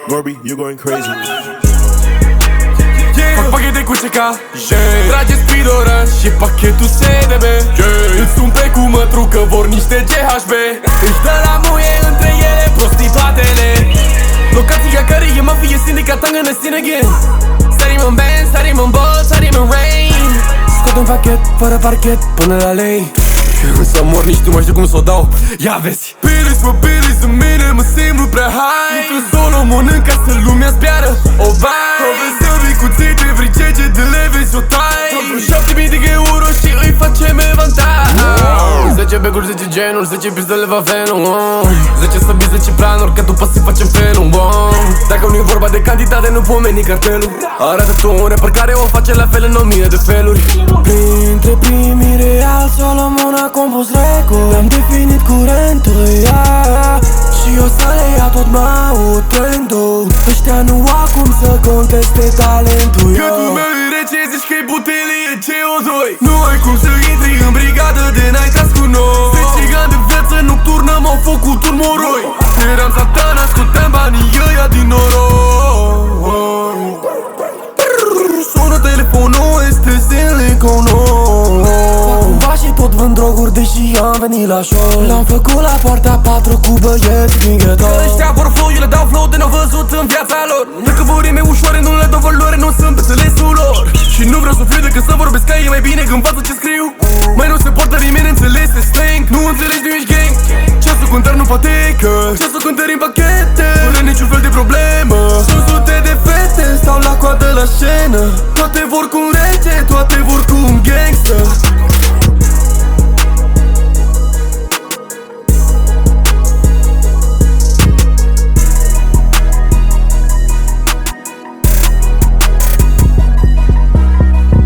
Gorby, you're going crazy. Fac pachete cu CK, trage speed oraș și pachetul SDB. Îți sun pe cumătru că vor niște GHB. Își dă la muie între ele prostituatele. Locația care e mafie, sindicat, I'm gonna sin again. Starim în band, starim în ball, starim în rain. Scot un pachet, fără parchet, până la lei. Să mor, nici nu mai știu cum s-o dau. Ia vezi. Pilis, mă, pilis în mine, mă simt nu prea high. Intru solo, mănânc ca să lumea zbeară. O bai, o vezi să vii cu țite, vrei ce de leve și o tai. Am 7.000 de euro și îi facem evantai. 10 becuri, 10 genuri, 10 pizdele va venul. 10 săbi, 10 planuri, că după să facem felul. Dacă nu e vorba de cantitate, nu pomeni cartelul. Arată tu un rapper care o face la fel în 1000 de feluri. Printre primii real, Solomon a compus record. Am definit curentul, yeah. Și o să le ia tot mai trendul. Ăștia nu au cum să conteste talentul, yeah. Gâtul meu e rece, zici că-i butelie CO2. Nu ai cum să intri în brigadă de n-ai tras cu noi. 10 ani de viață nocturnă m-au făcut un moroi. Eram satana, scoteam banii ăia din noroi. Sună telefonul, este siliconul. Și tot vând droguri, deși am venit la show. L-am făcut la poarta 4 cu băieți din ghetto. Ăștia vor flow, eu le dau flow de n-au văzut în viața lor. Dacă vor rime ușoare, nu le dau valoare, nu sunt pe înțelesul lor. Și nu vreau să fiu decât să vorbesc, că e mai bine când învață ce scriu. Mai nu se poartă nimeni înțelese slang. Nu înțelegi, nu ești gang. Ceasul cântări nu potecă, ceasul cântări în pachete. Fără niciun fel de problemă. Sunt sute de fete, stau la coadă la scenă. Toate vor cu un rege, toate vor cu un gangster.